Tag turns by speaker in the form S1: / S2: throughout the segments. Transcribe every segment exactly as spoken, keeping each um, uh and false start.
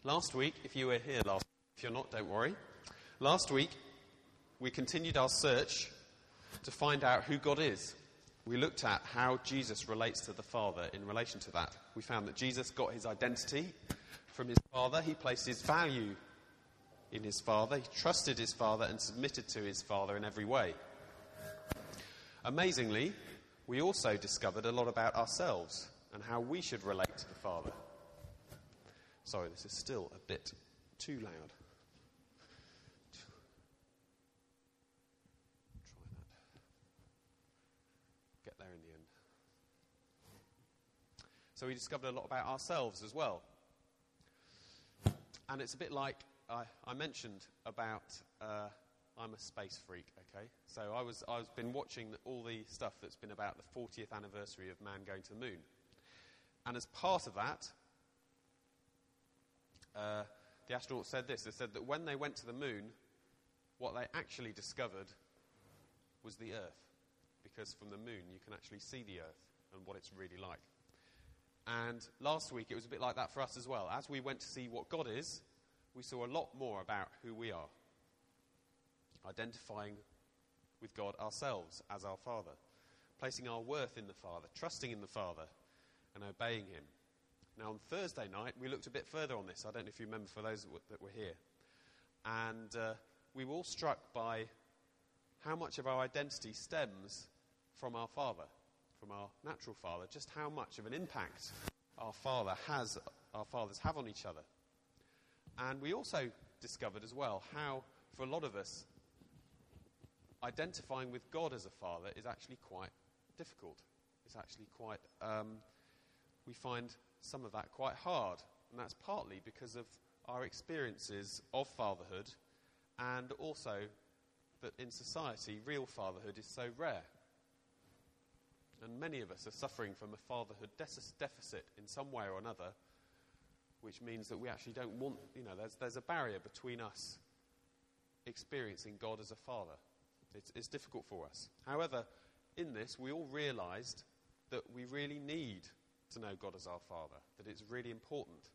S1: Last week, if you were here last if you're not, don't worry. Last week, we continued our search to find out who God is. We looked at how Jesus relates to the Father in relation to that. We found that Jesus got his identity from his Father. He placed his value in his Father. He trusted his Father and submitted to his Father in every way. Amazingly, we also discovered a lot about ourselves and how we should relate to the Father. Sorry, this is still a bit too loud. Try that. Get there in the end. So we discovered a lot about ourselves as well. And it's a bit like I, I mentioned about uh, I'm a space freak, okay? So I was I've been watching all the stuff that's been about the fortieth anniversary of man going to the moon. And as part of that, Uh, the astronauts said this. They said that when they went to the moon, what they actually discovered was the Earth. Because from the moon, you can actually see the Earth and what it's really like. And last week, it was a bit like that for us as well. As we went to see what God is, we saw a lot more about who we are. Identifying with God ourselves as our Father. Placing our worth in the Father. Trusting in the Father. And obeying him. Now, on Thursday night, we looked a bit further on this. I don't know if you remember for those that were, that were here. And uh, we were all struck by how much of our identity stems from our Father, from our natural Father, just how much of an impact our Father has, our fathers have on each other. And we also discovered as well how, for a lot of us, identifying with God as a Father is actually quite difficult. It's actually quite, um, we find some of that quite hard, and that's partly because of our experiences of fatherhood, and also that in society real fatherhood is so rare, and many of us are suffering from a fatherhood de- deficit in some way or another, which means that we actually don't want, you know, there's there's a barrier between us experiencing God as a father. It's, it's difficult for us. However, in this we all realised that we really need to know God as our Father, that it's really important.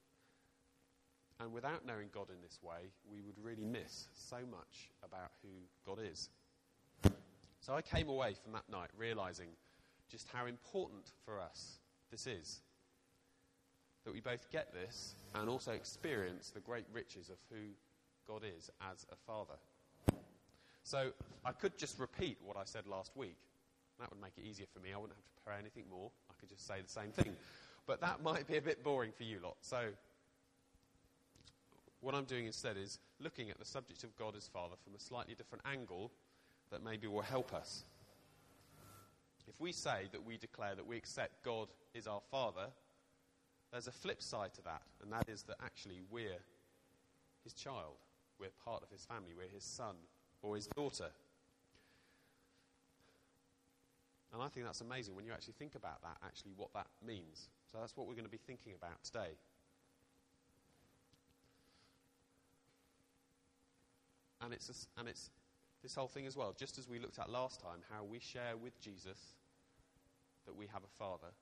S1: And without knowing God in this way, we would really miss so much about who God is. So I came away from that night realising just how important for us this is. That we both get this and also experience the great riches of who God is as a Father. So I could just repeat what I said last week. That would make it easier for me. I wouldn't have to prepare anything more. I could just say the same thing. But that might be a bit boring for you lot. So what I'm doing instead is looking at the subject of God as Father from a slightly different angle that maybe will help us. If we say that we declare that we accept God is our Father, there's a flip side to that, and that is that actually we're his child. We're part of his family. We're his son or his daughter. And I think that's amazing when you actually think about that, actually what that means. So that's what we're going to be thinking about today. And it's a, and it's this whole thing as well, just as we looked at last time, how we share with Jesus that we have a Father.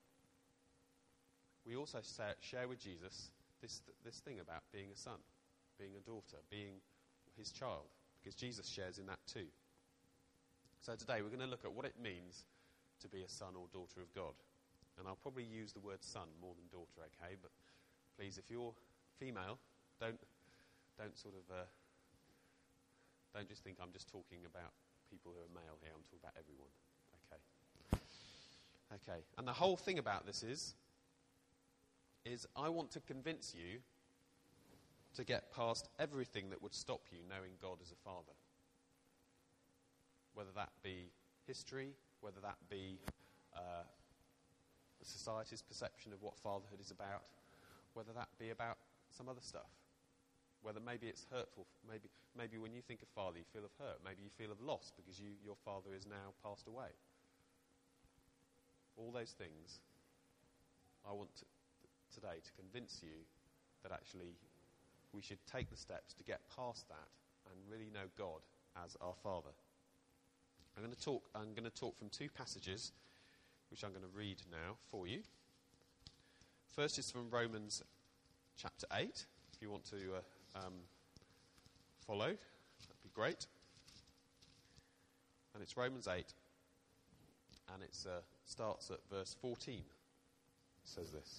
S1: We also share with Jesus this this thing about being a son, being a daughter, being his child, because Jesus shares in that too. So today we're going to look at what it means to be a son or daughter of God. And I'll probably use the word son more than daughter, okay? But please, if you're female, don't don't sort of uh, don't just think I'm just talking about people who are male here. I'm talking about everyone, okay? Okay. And the whole thing about this is is I want to convince you to get past everything that would stop you knowing God as a Father. Whether that be history, whether that be uh, society's perception of what fatherhood is about, whether that be about some other stuff. Whether maybe it's hurtful, maybe maybe when you think of father you feel of hurt, maybe you feel of loss because you, your father is now passed away. All those things, I want to, today to convince you that actually we should take the steps to get past that and really know God as our Father. I'm going to talk. I'm going to talk from two passages, which I'm going to read now for you. First is from Romans chapter eight. If you want to uh, um, follow, that'd be great. And it's Romans eight, and it uh, starts at verse fourteen. It says this.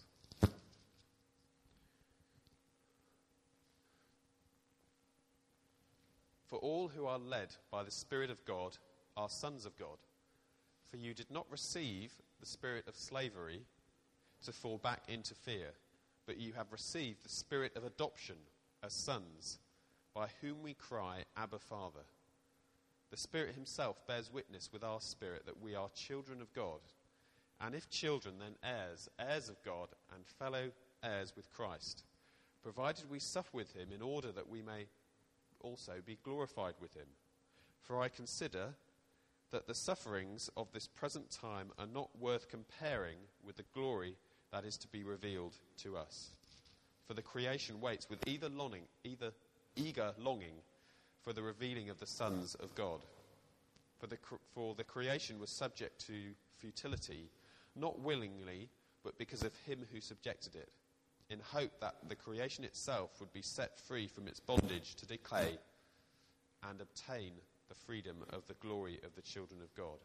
S1: For all who are led by the Spirit of God are sons of God. For you did not receive the spirit of slavery to fall back into fear, but you have received the spirit of adoption as sons, by whom we cry, Abba, Father. The Spirit himself bears witness with our spirit that we are children of God. And if children, then heirs, heirs of God, and fellow heirs with Christ, provided we suffer with him in order that we may also be glorified with him. For I consider that the sufferings of this present time are not worth comparing with the glory that is to be revealed to us. For the creation waits with either longing, either eager longing for the revealing of the sons of God. For the, for the creation was subject to futility, not willingly, but because of him who subjected it, in hope that the creation itself would be set free from its bondage to decay and obtain the freedom of the glory of the children of God.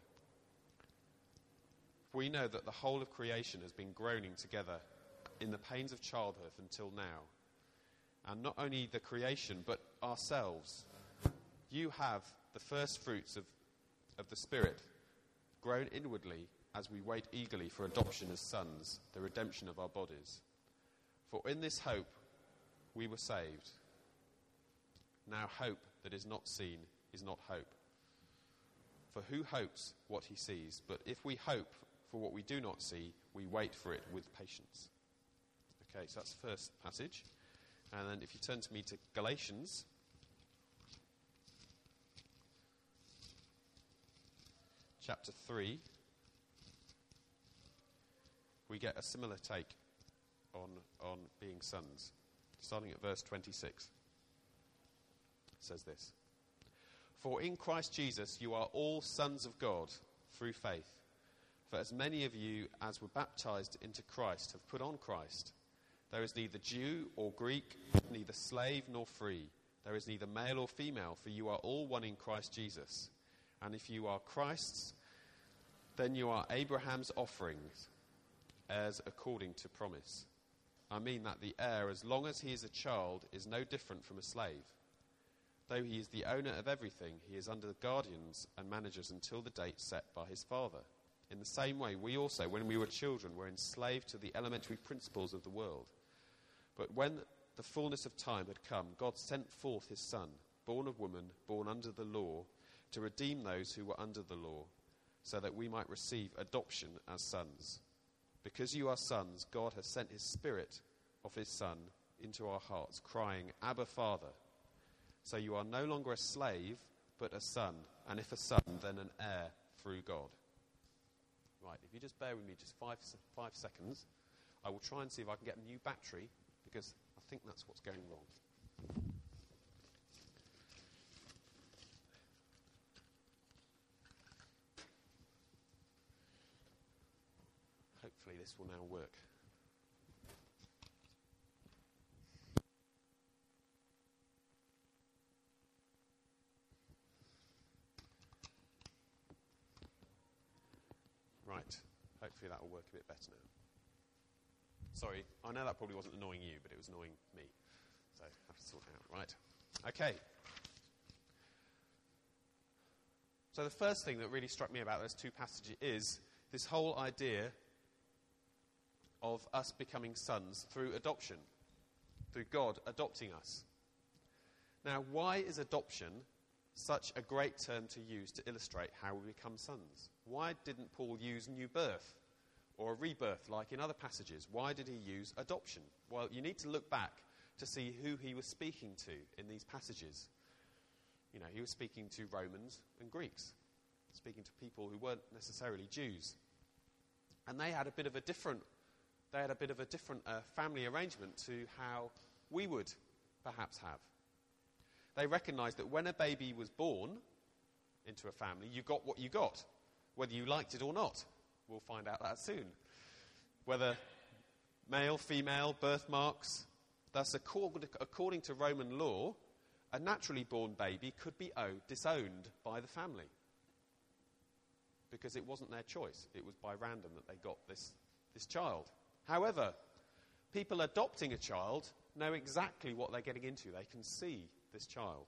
S1: We know that the whole of creation has been groaning together in the pains of childbirth until now. And not only the creation, but ourselves. You have the first fruits of, of the Spirit, grown inwardly as we wait eagerly for adoption as sons, the redemption of our bodies. For in this hope we were saved. Now hope that is not seen is not hope. For who hopes what he sees? But if we hope for what we do not see, we wait for it with patience. Okay, so that's the first passage. And then if you turn to me to Galatians, chapter three, we get a similar take on, on being sons. Starting at verse twenty-six. It says this. For in Christ Jesus you are all sons of God through faith. For as many of you as were baptized into Christ have put on Christ. There is neither Jew or Greek, neither slave nor free. There is neither male or female, for you are all one in Christ Jesus. And if you are Christ's, then you are Abraham's offerings, heirs according to promise. I mean that the heir, as long as he is a child, is no different from a slave. Though he is the owner of everything, he is under the guardians and managers until the date set by his father. In the same way, we also, when we were children, were enslaved to the elementary principles of the world. But when the fullness of time had come, God sent forth his Son, born of woman, born under the law, to redeem those who were under the law, so that we might receive adoption as sons. Because you are sons, God has sent his Spirit of his Son into our hearts, crying, Abba, Father. So you are no longer a slave, but a son, and if a son, then an heir through God. Right, if you just bear with me just five, five seconds, I will try and see if I can get a new battery, because I think that's what's going wrong. Hopefully this will now work. Right, hopefully that will work a bit better now. Sorry, I know that probably wasn't annoying you, but it was annoying me. So I have to sort it out. Right, okay. So the first thing that really struck me about those two passages is this whole idea of us becoming sons through adoption, through God adopting us. Now, why is adoption such a great term to use to illustrate how we become sons? Why didn't Paul use new birth or a rebirth like in other passages? Why did he use adoption? Well, you need to look back to see who he was speaking to in these passages. You know, he was speaking to Romans and Greeks, speaking to people who weren't necessarily Jews. And they had a bit of a different, they had a bit of a different uh, family arrangement to how we would perhaps have. They recognized that when a baby was born into a family, you got what you got, whether you liked it or not. We'll find out that soon. Whether male, female, birthmarks, Thus, accord- according to Roman law, a naturally born baby could be owed, disowned by the family because it wasn't their choice. It was by random that they got this, this child. However, people adopting a child know exactly what they're getting into. They can see this child.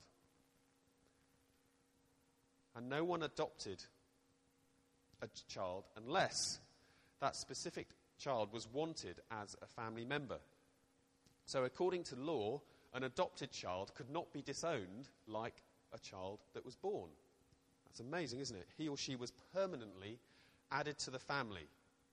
S1: And no one adopted a child unless that specific child was wanted as a family member. So according to law, an adopted child could not be disowned like a child that was born. That's amazing, isn't it? He or she was permanently added to the family.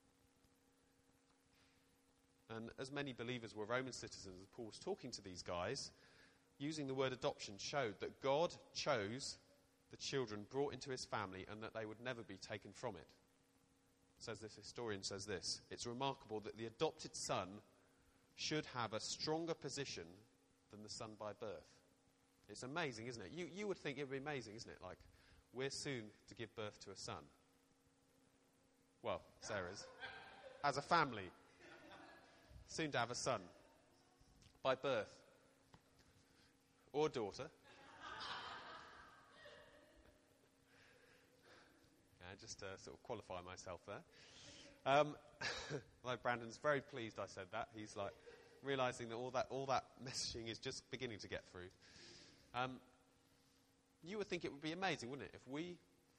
S1: And as many believers were Roman citizens, as Paul was talking to these guys, using the word adoption showed that God chose the children brought into his family and that they would never be taken from it. Says this historian says this: it's remarkable that the adopted son should have a stronger position than the son by birth. It's amazing, isn't it? You you would think it would be amazing, isn't it? Like, we're soon to give birth to a son. Well, Sarah's. As a family. Soon to have a son. By birth. Or daughter. Yeah, just to sort of qualify myself there. Um, although Brandon's very pleased I said that. He's like realising that all that all that messaging is just beginning to get through. Um, you would think it would be amazing, wouldn't it, if we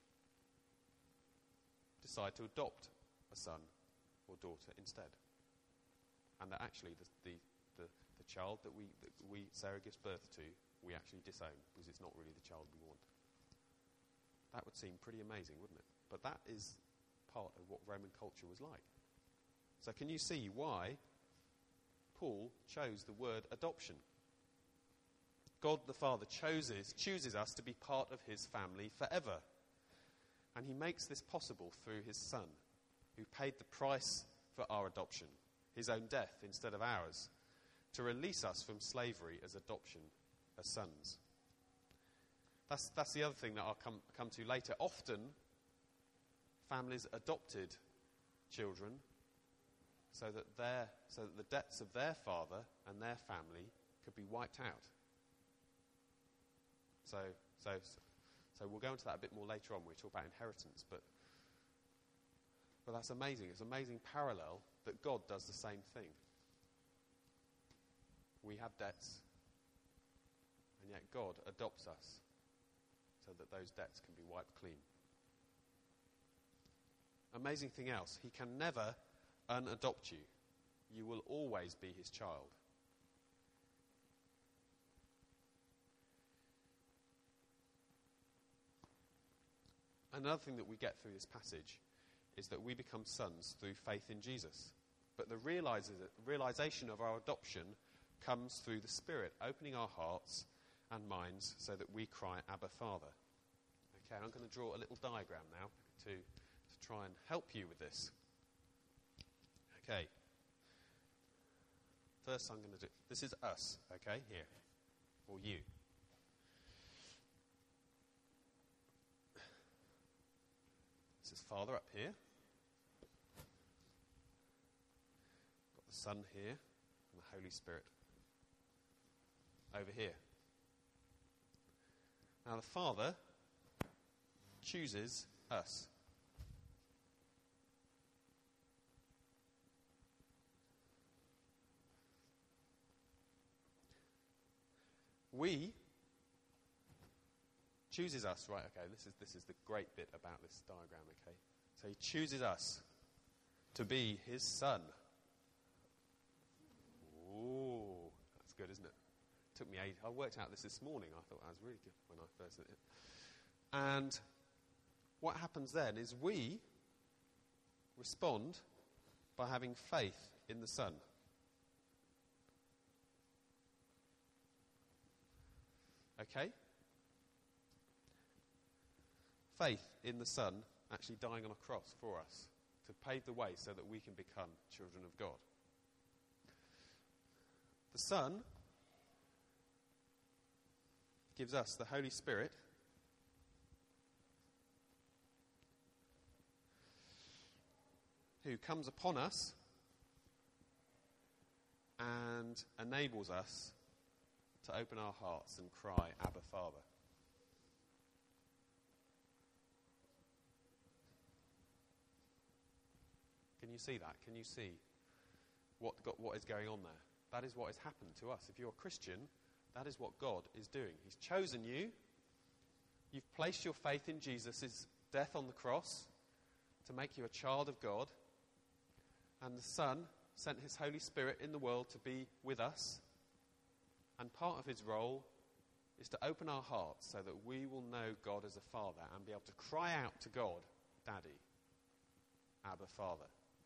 S1: decide to adopt a son or daughter instead, and that actually the the, the, the child that we that we Sarah gives birth to, we actually disown because it's not really the child we want. That would seem pretty amazing, wouldn't it? But that is part of what Roman culture was like. So can you see why Paul chose the word adoption? God the Father chooses, chooses us to be part of his family forever. And he makes this possible through his Son, who paid the price for our adoption, his own death instead of ours, to release us from slavery as adoption, as sons. That's, that's the other thing that I'll come, come to later. Often, families adopted children so that their, so that the debts of their father and their family could be wiped out. So, so, so we'll go into that a bit more later on when we talk about inheritance. But, but that's amazing. It's an amazing parallel that God does the same thing. We have debts, and yet God adopts us so that those debts can be wiped clean. Amazing thing else, he can never unadopt you. You will always be his child. Another thing that we get through this passage is that we become sons through faith in Jesus. But the realization of our adoption comes through the Spirit, opening our hearts and minds so that we cry, Abba, Father. Okay, I'm going to draw a little diagram now to, to try and help you with this. Okay. First I'm going to do, this is us, okay, here, or you. This is Father up here. Got the Son here, and the Holy Spirit over here. Now the Father chooses us. We chooses us, right, okay, this is this is the great bit about this diagram, okay. So he chooses us to be his son. Ooh, that's good, isn't it? Took me eight. I worked out this this morning. I thought that was really good when I first did it. And what happens then is we respond by having faith in the Son. Okay? Faith in the Son actually dying on a cross for us to pave the way so that we can become children of God. The Son gives us the Holy Spirit who comes upon us and enables us to open our hearts and cry, Abba, Father. Can you see that? Can you see what, got, what is going on there? That is what has happened to us. If you're a Christian, that is what God is doing. He's chosen you. You've placed your faith in Jesus' death on the cross to make you a child of God. And the Son sent his Holy Spirit in the world to be with us. And part of his role is to open our hearts so that we will know God as a Father and be able to cry out to God, Daddy, Abba, Father.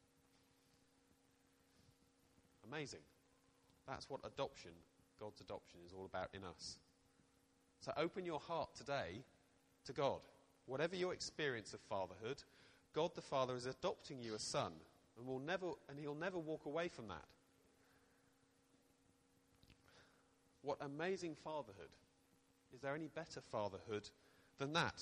S1: Amazing. That's what adoption, God's adoption, is all about in us. So open your heart today to God. Whatever your experience of fatherhood, God the Father is adopting you as son, and will never, and he'll never walk away from that. What amazing fatherhood. Is there any better fatherhood than that?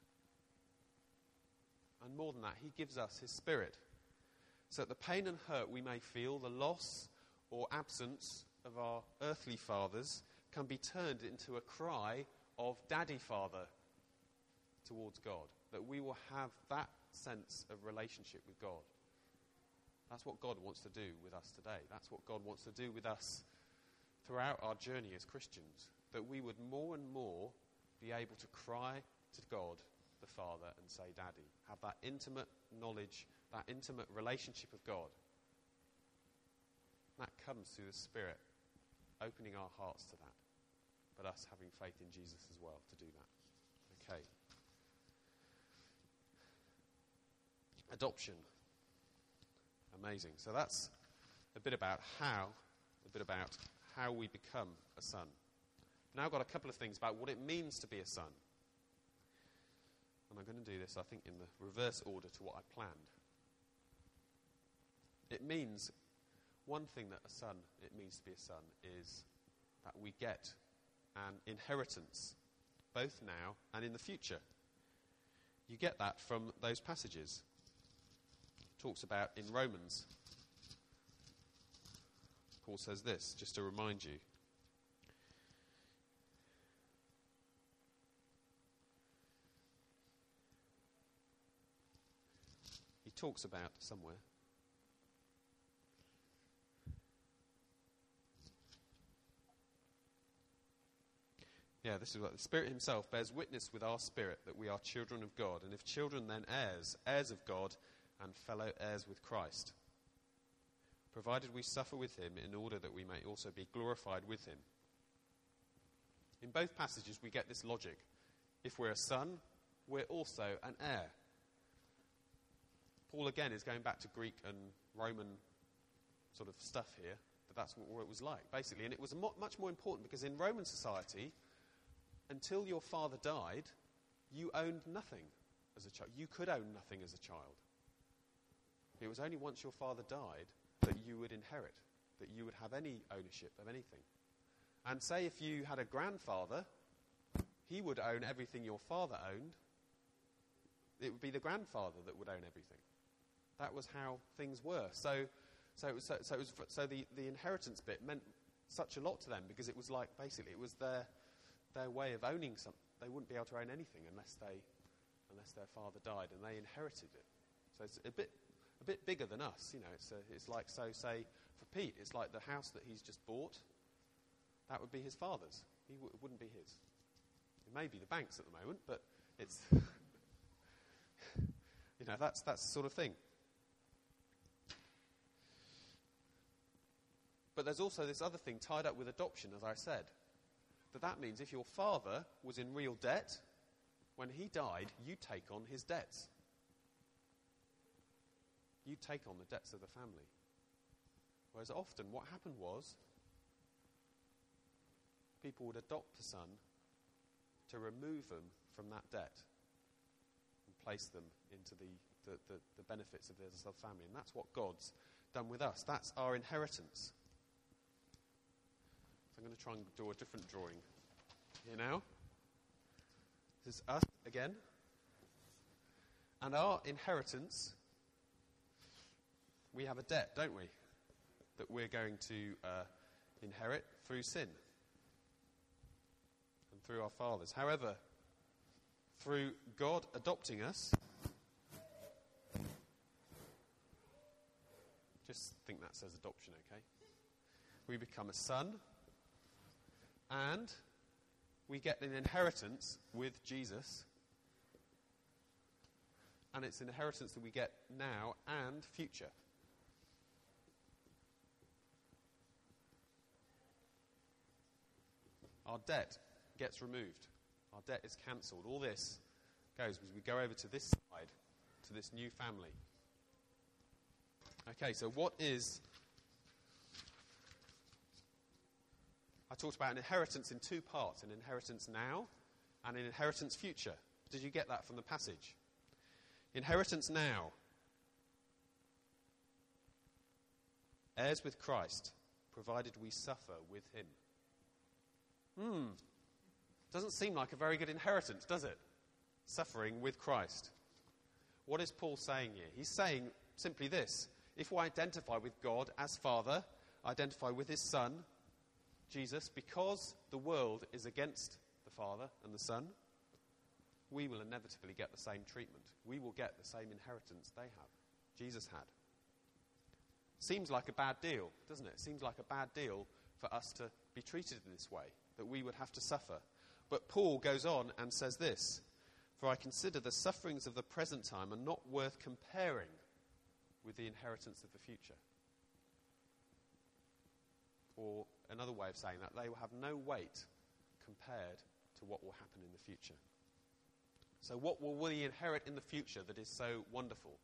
S1: And more than that, he gives us his Spirit, so that the pain and hurt we may feel, the loss or absence of our earthly fathers, can be turned into a cry of Daddy, Father, towards God. That we will have that sense of relationship with God. That's what God wants to do with us today. That's what God wants to do with us throughout our journey as Christians. That we would more and more be able to cry to God, the Father, and say, Daddy. Have that intimate knowledge, that intimate relationship of God. That comes through the Spirit, opening our hearts to that. But us having faith in Jesus as well to do that. Okay. Adoption. Amazing. So that's a bit about how, a bit about how we become a son. Now I've got a couple of things about what it means to be a son. And I'm going to do this, I think, in the reverse order to what I planned. It means, one thing that a son, it means to be a son, is that we get an inheritance, both now and in the future. You get that from those passages. It talks about in Romans. Paul says this, just to remind you. He talks about somewhere. Yeah, this is what the Spirit himself bears witness with our spirit that we are children of God, and if children, then heirs, heirs of God, and fellow heirs with Christ, provided we suffer with him in order that we may also be glorified with him. In both passages we get this logic. If we're a son, we're also an heir. Paul again is going back to Greek and Roman sort of stuff here, but that's what, what it was like, basically. And it was mo- much more important because in Roman society, until your father died, you owned nothing as a child. You could own nothing as a child. It was only once your father died that you would inherit, that you would have any ownership of anything. And say if you had a grandfather, he would own everything your father owned. It would be the grandfather that would own everything. That was how things were. So, so, it was, so, so, it was, so the, the inheritance bit meant such a lot to them because it was like, basically, it was their their way of owning something. They wouldn't be able to own anything unless they, unless their father died, and they inherited it. So it's a bit, a bit bigger than us. You know, it's a, it's like, so say for Pete, it's like the house that he's just bought. That would be his father's. He w- it wouldn't be his. It may be the bank's at the moment, but it's, you know, that's that's the sort of thing. But there's also this other thing tied up with adoption, as I said. That that means if your father was in real debt, when he died, you take on his debts. You take on the debts of the family. Whereas often what happened was people would adopt a son to remove them from that debt and place them into the, the, the, the benefits of their family. And that's what God's done with us. That's our inheritance. I'm going to try and draw a different drawing here now. This is us again. And our inheritance, we have a debt, don't we? that we're going to uh, inherit through sin and through our fathers. However, through God adopting us, just think that says adoption, okay? We become a son, and we get an inheritance with Jesus. And it's an inheritance that we get now and future. Our debt gets removed. Our debt is cancelled. All this goes as we go over to this side, to this new family. Okay, so what is... I talked about an inheritance in two parts, an inheritance now and an inheritance future. Did you get that from the passage? Inheritance now. Heirs with Christ, provided we suffer with him. Hmm. Doesn't seem like a very good inheritance, does it? Suffering with Christ. What is Paul saying here? He's saying simply this. If we identify with God as Father, identify with his Son, Jesus, because the world is against the Father and the Son, we will inevitably get the same treatment. We will get the same inheritance they have, Jesus had. Seems like a bad deal, doesn't it? Seems like a bad deal for us to be treated in this way, that we would have to suffer. But Paul goes on and says this, "For I consider the sufferings of the present time are not worth comparing with the inheritance of the future." Or another way of saying that, they will have no weight compared to what will happen in the future. So what will we inherit in the future that is so wonderful?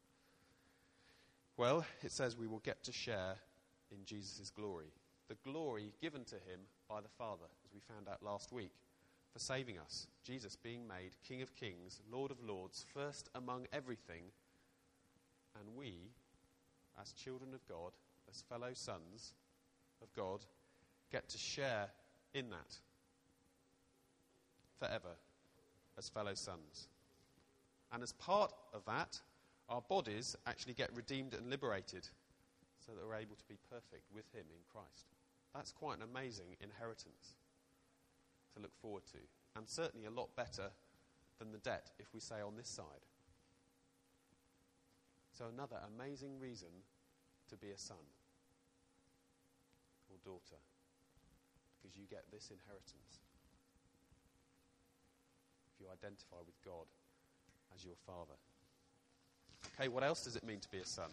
S1: Well, it says we will get to share in Jesus' glory. The glory given to him by the Father, as we found out last week, for saving us. Jesus being made King of Kings, Lord of Lords, first among everything. And we, as children of God, as fellow sons of God, get to share in that forever as fellow sons. And as part of that, our bodies actually get redeemed and liberated so that we're able to be perfect with him in Christ. That's quite an amazing inheritance to look forward to, and certainly a lot better than the debt, if we say, on this side. So another amazing reason to be a son or daughter, because you get this inheritance if you identify with God as your Father. Okay, what else does it mean to be a son?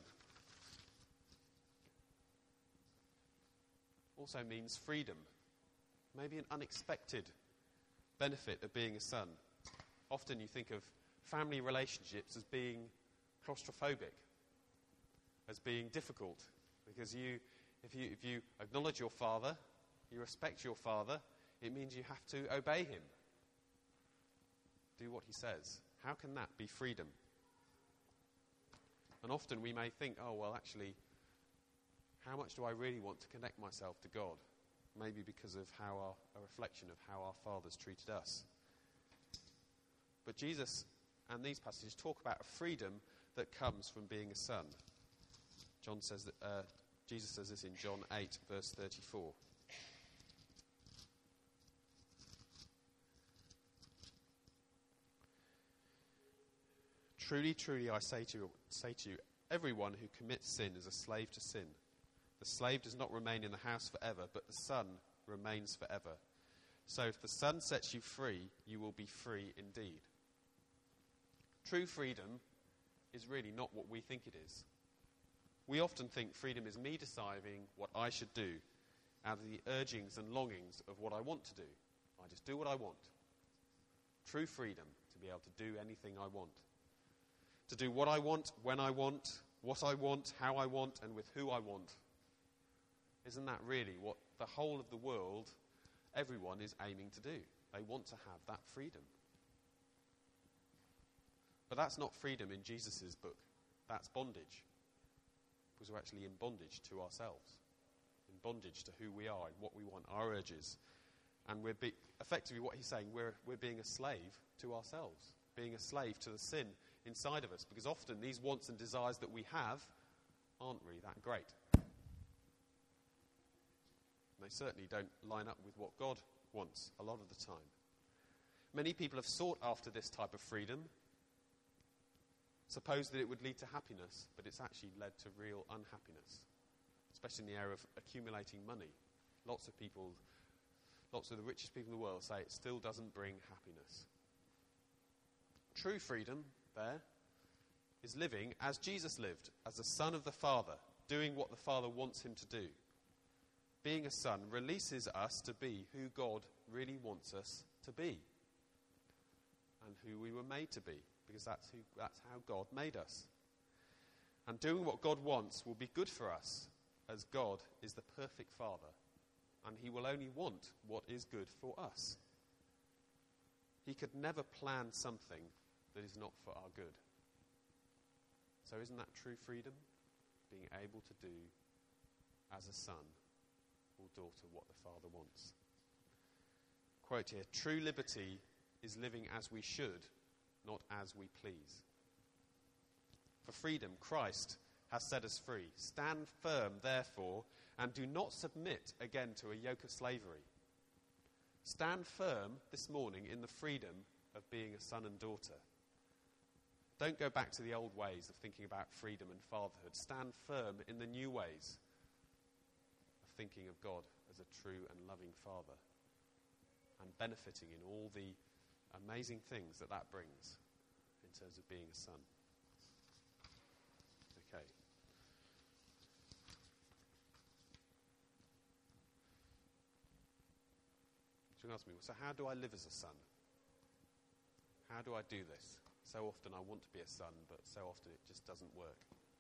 S1: Also means freedom. Maybe an unexpected benefit of being a son. Often you think of family relationships as being claustrophobic, as being difficult, because you, if you, if you acknowledge your father, you respect your father, it means you have to obey him. Do what he says. How can that be freedom? And often we may think, oh, well, actually, how much do I really want to connect myself to God? Maybe because of how our, a reflection of how our fathers treated us. But Jesus and these passages talk about a freedom that comes from being a son. John says that uh, Jesus says this in John eight, verse thirty-four. Truly, truly, I say to you, say to you, everyone who commits sin is a slave to sin. The slave does not remain in the house forever, but the son remains forever. So if the son sets you free, you will be free indeed. True freedom is really not what we think it is. We often think freedom is me deciding what I should do out of the urgings and longings of what I want to do. I just do what I want. True freedom, to be able to do anything I want. To do what I want, when I want, what I want, how I want, and with who I want. Isn't that really what the whole of the world, everyone is aiming to do? They want to have that freedom. But that's not freedom in Jesus' book. That's bondage. Because we're actually in bondage to ourselves. In bondage to who we are and what we want, our urges. And we're be- effectively what he's saying, we're, we're being a slave to ourselves. Being a slave to the sin inside of us. Because often these wants and desires that we have aren't really that great. They certainly don't line up with what God wants a lot of the time. Many people have sought after this type of freedom, suppose that it would lead to happiness, but it's actually led to real unhappiness, especially in the area of accumulating money. Lots of people, lots of the richest people in the world say it still doesn't bring happiness. True freedom, there, is living as Jesus lived, as a son of the Father, doing what the Father wants him to do. Being a son releases us to be who God really wants us to be, and who we were made to be, because that's who, that's how God made us. And doing what God wants will be good for us, as God is the perfect Father, and he will only want what is good for us. He could never plan something that is not for our good. So isn't that true freedom? Being able to do as a son or daughter what the Father wants. Quote here, true liberty is living as we should, not as we please. For freedom, Christ has set us free. Stand firm, therefore, and do not submit again to a yoke of slavery. Stand firm this morning in the freedom of being a son and daughter. Don't go back to the old ways of thinking about freedom and fatherhood. Stand firm in the new ways of thinking of God as a true and loving Father, and benefiting in all the amazing things that that brings in terms of being a son. Okay. So you ask me, so how do I live as a son? How do I do this? So often I want to be a son, but so often it just doesn't work.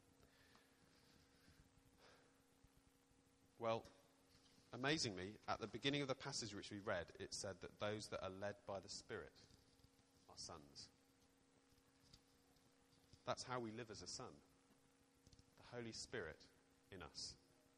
S1: Well, amazingly, at the beginning of the passage which we read, it said that those that are led by the Spirit are sons. That's how we live as a son. The Holy Spirit in us.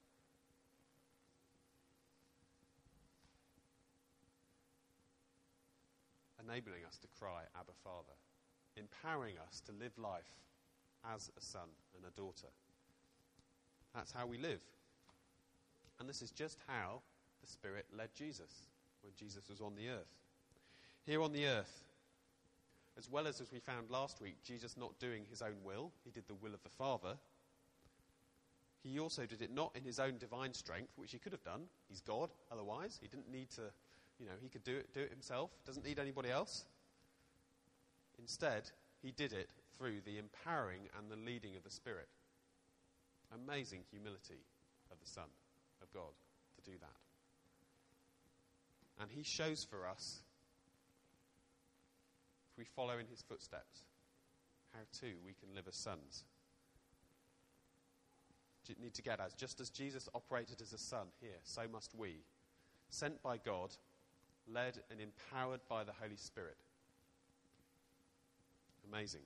S1: Enabling us to cry, Abba, Father. Empowering us to live life as a son and a daughter. That's how we live. And this is just how the Spirit led Jesus when Jesus was on the earth. Here on the earth, as well as as we found last week, Jesus not doing his own will, he did the will of the Father. He also did it not in his own divine strength, which he could have done. He's God, otherwise. He didn't need to, you know, he could do it, do it himself. Doesn't need anybody else. Instead, he did it through the empowering and the leading of the Spirit. Amazing humility of the Son of God to do that. And he shows for us, if we follow in his footsteps, how too we can live as sons. You need to get as, just as Jesus operated as a son here, so must we. Sent by God, led and empowered by the Holy Spirit. Amazing.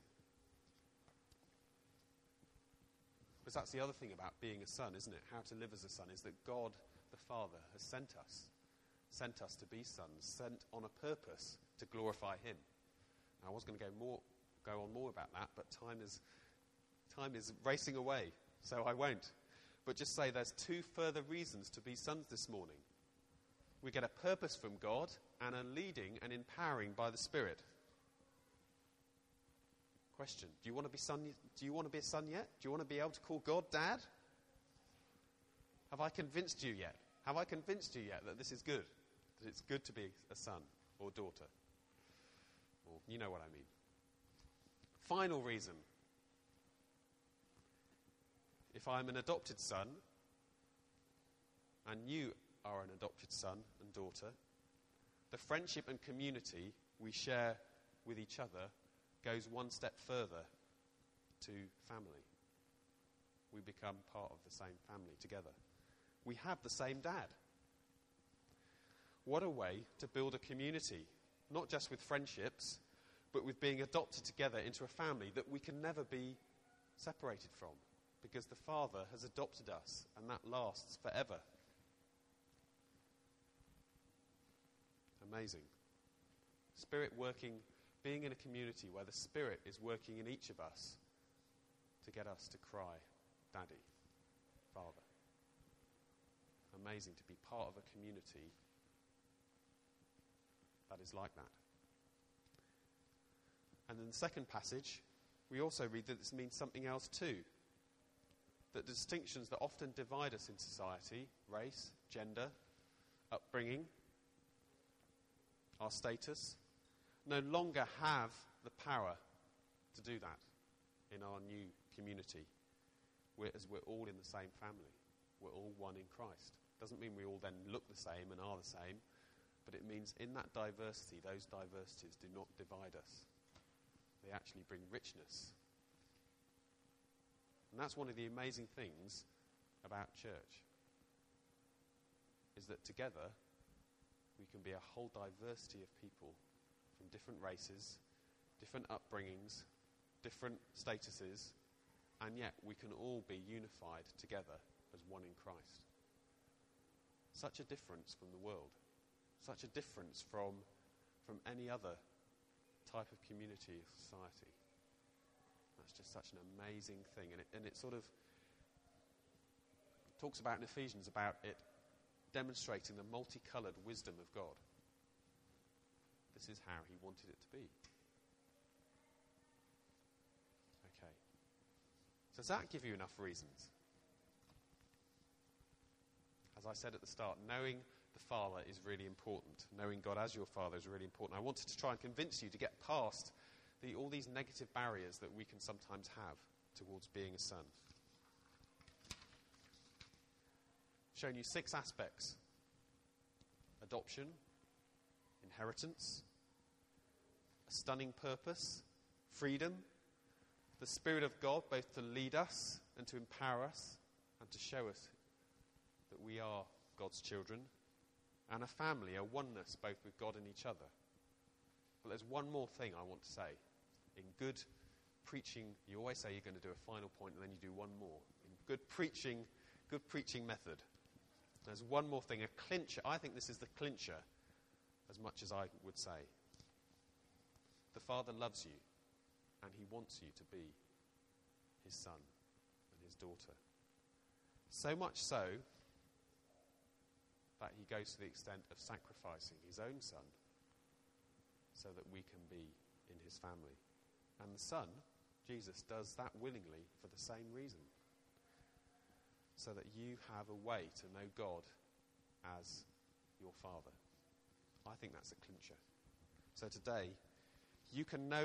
S1: Because that's the other thing about being a son, isn't it? How to live as a son is that God, the Father, has sent us. Sent us to be sons, sent on a purpose to glorify him. Now, I was going to go more, go on more about that, but time is, time is racing away, so I won't. But just say there's two further reasons to be sons this morning. We get a purpose from God and a leading and empowering by the Spirit. Question, do you want to be son? Do you want to be a son yet? Do you want to be able to call God Dad? Have I convinced you yet? Have I convinced you yet that this is good? That it's good to be a son or daughter? Or you know what I mean. Final reason. If I'm an adopted son, and you are an adopted son and daughter, the friendship and community we share with each other goes one step further to family. We become part of the same family together. We have the same dad. What a way to build a community, not just with friendships, but with being adopted together into a family that we can never be separated from, because the Father has adopted us, and that lasts forever. Amazing. Spirit working, being in a community where the Spirit is working in each of us to get us to cry, Daddy, Father. amazing to be part of a community that is like that. And in the second passage, we also read that this means something else too. That distinctions that often divide us in society, race, gender, upbringing, our status, no longer have the power to do that in our new community, we're, as we're all in the same family. We're all one in Christ. Doesn't mean we all then look the same and are the same, but it means in that diversity, those diversities do not divide us. They actually bring richness. And that's one of the amazing things about church, is that together we can be a whole diversity of people from different races, different upbringings, different statuses, and yet we can all be unified together as one in Christ. Such a difference from the world. Such a difference from, from any other type of community or society. That's just such an amazing thing. And it, and it sort of talks about in Ephesians about it demonstrating the multicoloured wisdom of God. This is how he wanted it to be. Okay. So does that give you enough reasons? As I said at the start, knowing the Father is really important. Knowing God as your Father is really important. I wanted to try and convince you to get past the, all these negative barriers that we can sometimes have towards being a son. Shown you six aspects: adoption, inheritance, a stunning purpose, freedom, the Spirit of God both to lead us and to empower us and to show us that we are God's children, and a family, a oneness both with God and each other. But there's one more thing I want to say. In good preaching, you always say you're going to do a final point and then you do one more. In good preaching, good preaching method, there's one more thing, a clincher. I think this is the clincher as much as I would say. The Father loves you and he wants you to be his son and his daughter. So much so that he goes to the extent of sacrificing his own son so that we can be in his family. And the Son, Jesus, does that willingly for the same reason. So that you have a way to know God as your Father. I think that's a clincher. So today, you can know